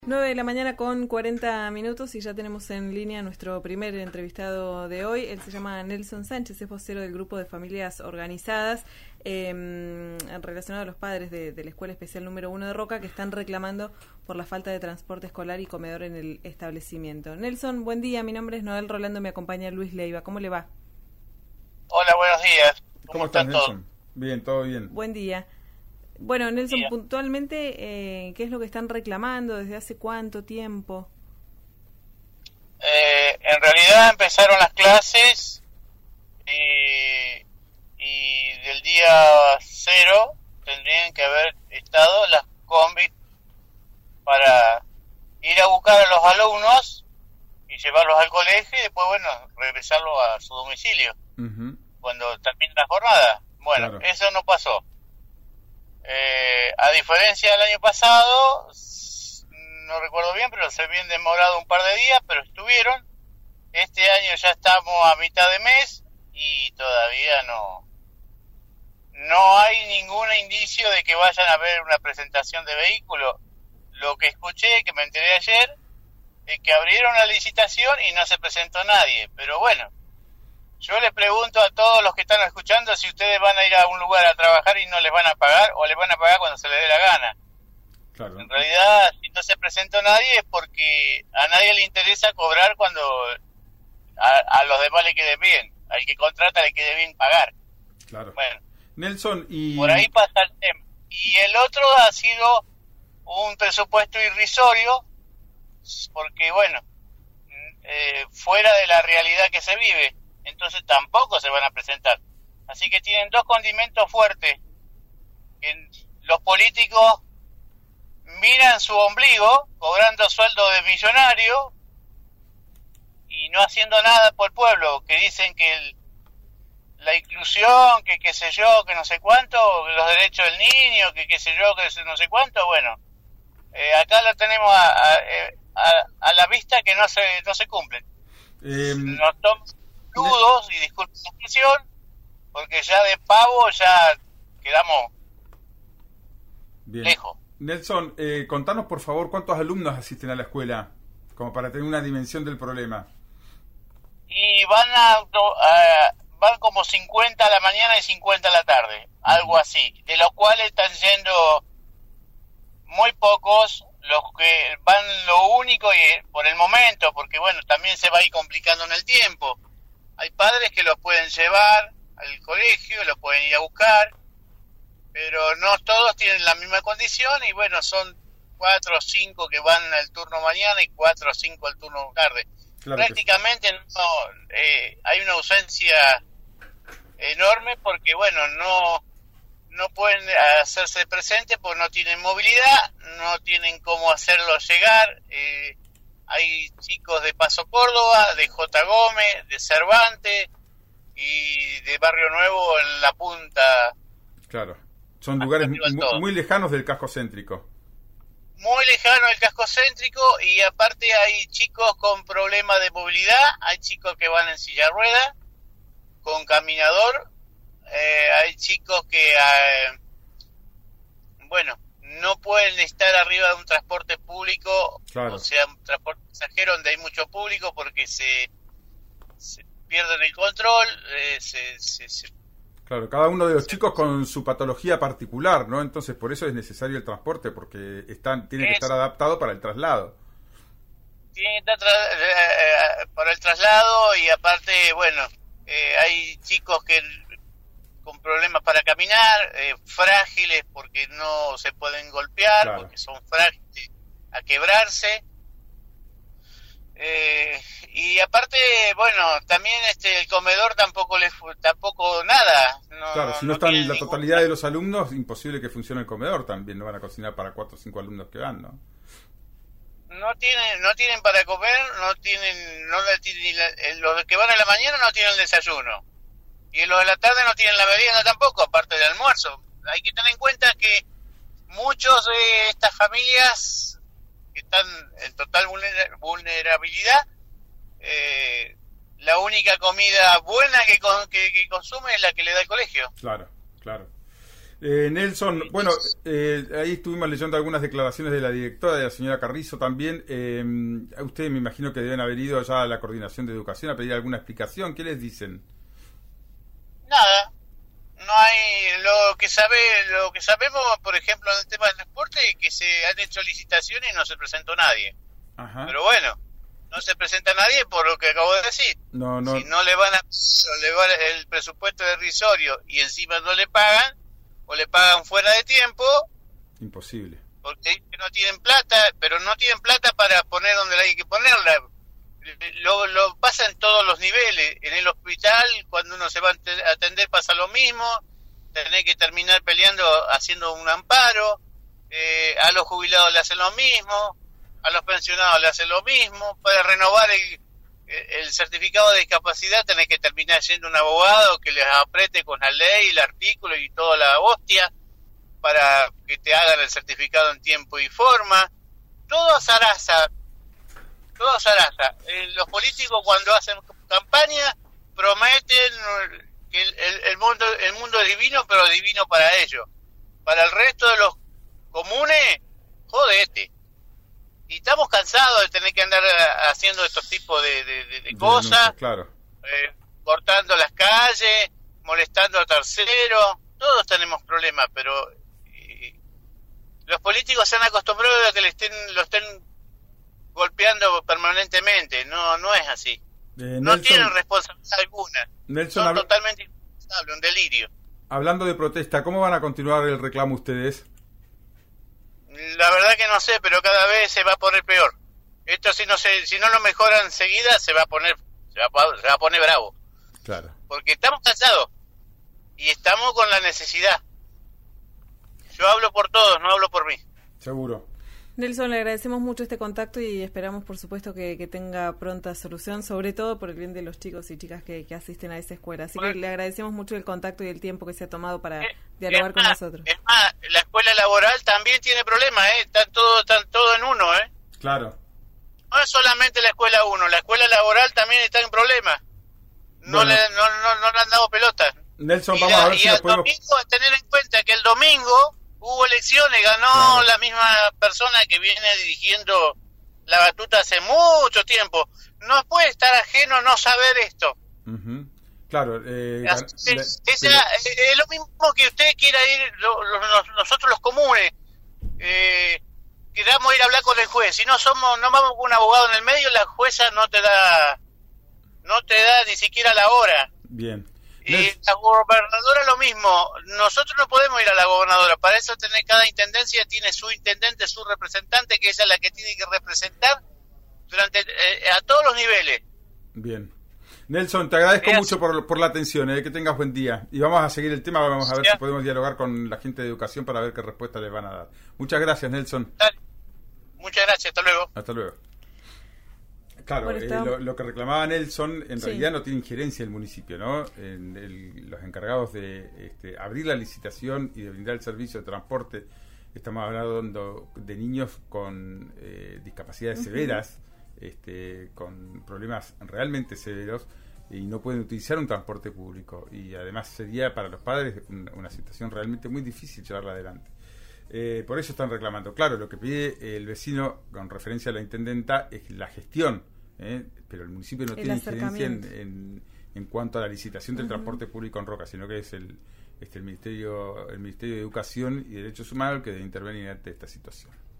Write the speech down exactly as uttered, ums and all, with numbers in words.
nueve de la mañana con cuarenta minutos y ya tenemos en línea nuestro primer entrevistado de hoy. Él se llama Nelson Sánchez, es vocero del grupo de familias organizadas eh, relacionado a los padres de, de la Escuela Especial número uno de Roca, que están reclamando por la falta de transporte escolar y comedor en el establecimiento. Nelson, buen día, mi nombre es Noel Rolando, me acompaña Luis Leiva. ¿Cómo le va? Hola, buenos días. ¿Cómo, ¿Cómo estás, Nelson? Bien, todo bien. Buen día. Bueno, Nelson, Bien. puntualmente, eh, ¿qué es lo que están reclamando? ¿Desde hace cuánto tiempo? Eh, en realidad empezaron las clases y, y del día cero tendrían que haber estado las combis para ir a buscar a los alumnos y llevarlos al colegio y después, bueno, regresarlos a su domicilio uh-huh. cuando termine la jornada. Bueno, claro. Eso no pasó. Eh, a diferencia del año pasado, no recuerdo bien, pero se habían demorado un par de días, pero estuvieron. Este año ya estamos a mitad de mes y todavía no no hay ningún indicio de que vayan a haber una presentación de vehículos. Lo que escuché, que me enteré ayer, es que abrieron la licitación y no se presentó nadie, pero bueno. Yo les pregunto a todos los que están escuchando si ustedes van a ir a un lugar a trabajar y no les van a pagar o les van a pagar cuando se les dé la gana. Claro. En realidad, si no se presentó nadie es porque a nadie le interesa cobrar cuando a, a los demás le quede bien. Al que contrata le quede bien pagar. Claro. Bueno, Nelson, y... por ahí pasa el tema. Y el otro ha sido un presupuesto irrisorio porque, bueno, eh, fuera de la realidad que se vive. Entonces tampoco se van a presentar. Así que tienen dos condimentos fuertes. Que los políticos miran su ombligo, cobrando sueldo de millonario y no haciendo nada por el pueblo, que dicen que el, la inclusión, que qué sé yo, que no sé cuánto, que los derechos del niño, que qué sé yo, que no sé cuánto. Bueno, eh, acá lo tenemos a, a, a, a la vista que no se no se cumplen. Eh... Nos toman nudos y disculpen la expresión, porque ya de pavo ya quedamos Bien. lejos. Nelson, eh, contanos por favor cuántos alumnos asisten a la escuela, como para tener una dimensión del problema. Y van a, a van como cincuenta a la mañana y cincuenta a la tarde, uh-huh. algo así, de los cuales están yendo muy pocos, los que van lo único y por el momento, porque bueno, también se va a ir complicando en el tiempo. Hay padres que los pueden llevar al colegio, los pueden ir a buscar, pero no todos tienen la misma condición y bueno, son cuatro o cinco que van al turno mañana y cuatro o cinco al turno tarde. Claro. Prácticamente no, eh, hay una ausencia enorme porque bueno, no no pueden hacerse presentes porque no tienen movilidad, no tienen cómo hacerlo llegar. Eh, Hay chicos de Paso Córdoba, de J. Gómez, de Cervantes y de Barrio Nuevo en la punta. Claro, son lugares muy, muy lejanos del casco céntrico. Muy lejanos del casco céntrico y aparte hay chicos con problemas de movilidad, hay chicos que van en silla de rueda, con caminador, eh, hay chicos que, eh, bueno... no pueden estar arriba de un transporte público, claro. O sea, un transporte pasajero donde hay mucho público porque se, se pierden el control, eh, se, se, se... Claro, cada uno de los chicos con su patología particular, ¿no? Entonces por eso es necesario el transporte, porque están tiene que estar adaptado para el traslado. Tiene que estar tra- eh, para el traslado y aparte, bueno, eh, hay chicos que... con problemas para caminar, eh, frágiles porque no se pueden golpear, claro. Porque son frágiles a quebrarse. Eh, y aparte, bueno, también este el comedor tampoco les tampoco nada. No, claro, si no, no están la totalidad ningún... de los alumnos, imposible que funcione el comedor también, no van a cocinar para cuatro o cinco alumnos que van, ¿no? No tienen, no tienen para comer, no tienen, no tienen los que van a la mañana no tienen el desayuno. Y los de la tarde no tienen la merienda tampoco, aparte del almuerzo. Hay que tener en cuenta que muchos de estas familias que están en total vulnerabilidad, eh, la única comida buena que, que, que consume es la que le da el colegio. Claro, claro. Eh, Nelson, bueno, eh, ahí estuvimos leyendo algunas declaraciones de la directora, de la señora Carrizo también. Eh, a ustedes me imagino que deben haber ido ya a la Coordinación de Educación a pedir alguna explicación. ¿Qué les dicen? Nada. No hay lo que sabe, lo que sabemos, por ejemplo, en el tema del transporte, es que se han hecho licitaciones y no se presentó nadie. Ajá. Pero bueno, no se presenta nadie por lo que acabo de decir. No, no. Si no le van a le va el presupuesto irrisorio y encima no le pagan, o le pagan fuera de tiempo, imposible. Porque no tienen plata, pero no tienen plata para poner donde hay que ponerla. Lo, lo pasa en todos los niveles. En el hospital, cuando uno se va a atender, pasa lo mismo. Tenés que terminar peleando haciendo un amparo. Eh, a los jubilados le hacen lo mismo. A los pensionados le hacen lo mismo. Para renovar el, el certificado de discapacidad tenés que terminar siendo un abogado que les apriete con la ley, el artículo y toda la hostia para que te hagan el certificado en tiempo y forma. Todo zaraza. Todo zaraza. Eh, los políticos cuando hacen campaña prometen que el, el, el mundo el mundo es divino, pero divino para ellos. Para el resto de los comunes, jodete. Y estamos cansados de tener que andar haciendo estos tipos de, de, de, de cosas, denuncia, claro. eh, cortando las calles, molestando a terceros. Todos tenemos problemas, pero eh, los políticos se han acostumbrado a que le estén, lo estén golpeando permanentemente. No, no es así. Eh, Nelson, no tienen responsabilidad alguna. Nelson, Son habla... totalmente irresponsables, un delirio. Hablando de protesta, ¿cómo van a continuar el reclamo ustedes? La verdad que no sé, pero cada vez se va a poner peor. Esto si no se, si no lo mejoran enseguida se va a poner, se va a, se va a poner bravo. Claro. Porque estamos cansados y estamos con la necesidad. Yo hablo por todos, no hablo por mí. Seguro. Nelson, le agradecemos mucho este contacto y esperamos, por supuesto, que, que tenga pronta solución, sobre todo por el bien de los chicos y chicas que, que asisten a esa escuela. Así bueno, que le agradecemos mucho el contacto y el tiempo que se ha tomado para eh, dialogar con más, nosotros. Es más, la escuela laboral también tiene problemas, ¿eh? Están todo, están todo en uno, ¿eh? Claro. No es solamente la escuela uno, la escuela laboral también está en problemas. No, bueno. le, no, no, no le han dado pelota. Nelson, y vamos la, a ver y si el podemos... domingo, a tener en cuenta que el domingo hubo elecciones, ganó claro. la misma persona que viene dirigiendo la batuta hace mucho tiempo. No puede estar ajeno a no saber esto. Uh-huh. Claro. Eh, es, le, esa, pero... es lo mismo que usted quiera ir, lo, lo, los, nosotros los comunes, eh, queramos ir a hablar con el juez. Si no somos, no vamos con un abogado en el medio, la jueza no te da, no te da ni siquiera la hora. Bien. Y la gobernadora lo mismo. Nosotros no podemos ir a la gobernadora. Para eso tener, cada intendencia tiene su intendente, su representante, que ella es la que tiene que representar durante eh, a todos los niveles. Bien. Nelson, te agradezco Gracias. mucho por, por la atención. Eh, que tengas buen día. Y vamos a seguir el tema. Vamos a ver ya. si podemos dialogar con la gente de educación para ver qué respuesta les van a dar. Muchas gracias, Nelson. Dale. Muchas gracias. Hasta luego. Hasta luego. Claro, bueno, eh, lo, lo que reclamaba Nelson en sí. realidad no tiene injerencia el municipio, ¿no? En el, los encargados de este, abrir la licitación y de brindar el servicio de transporte, estamos hablando de niños con eh, discapacidades uh-huh. severas, este, con problemas realmente severos, y no pueden utilizar un transporte público. Y además sería para los padres una, una situación realmente muy difícil llevarla adelante. Eh, por eso están reclamando. Claro, lo que pide el vecino con referencia a la intendenta es la gestión, ¿eh? pero el municipio no el tiene injerencia en, en, en cuanto a la licitación del uh-huh. transporte público en Roca, sino que es el, este, el Ministerio, el Ministerio de Educación y Derechos Humanos el que debe intervenir ante esta situación.